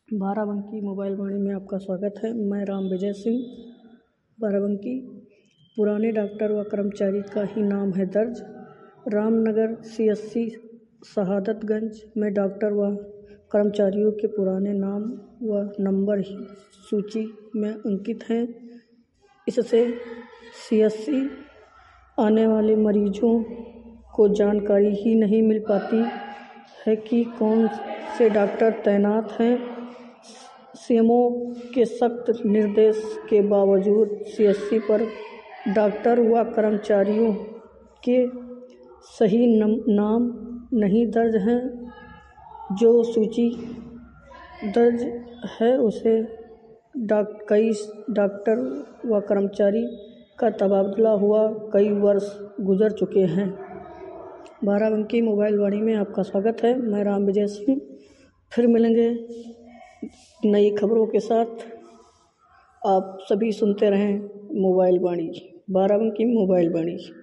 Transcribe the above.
Barabanki mobile वाणी में आपका स्वागत है। मैं राम विजय सिंह, बाराबंकी। पुराने डॉक्टर व कर्मचारी का ही नाम है दर्ज। रामनगर CSC शहादतगंज में डॉक्टर व कर्मचारियों के पुराने नाम व नंबर ही सूची में अंकित हैं। इससे CSC आने वाले मरीजों को जानकारी ही नहीं मिल पाती है कि कौन से डॉक्टर तैनात हैं। CMO के सख्त निर्देश के बावजूद CSC पर डॉक्टर व कर्मचारियों के सही नाम नहीं दर्ज हैं। जो सूची दर्ज है उसे कई डॉक्टर व कर्मचारी का तबादला हुआ कई वर्ष गुजर चुके हैं। बाराबंकी मोबाइल वाणी में आपका स्वागत है। मैं राम विजय सिंह। फिर मिलेंगे नई खबरों के साथ। आप सभी सुनते रहें मोबाइल वाणी, बाराबंकी मोबाइल वाणी।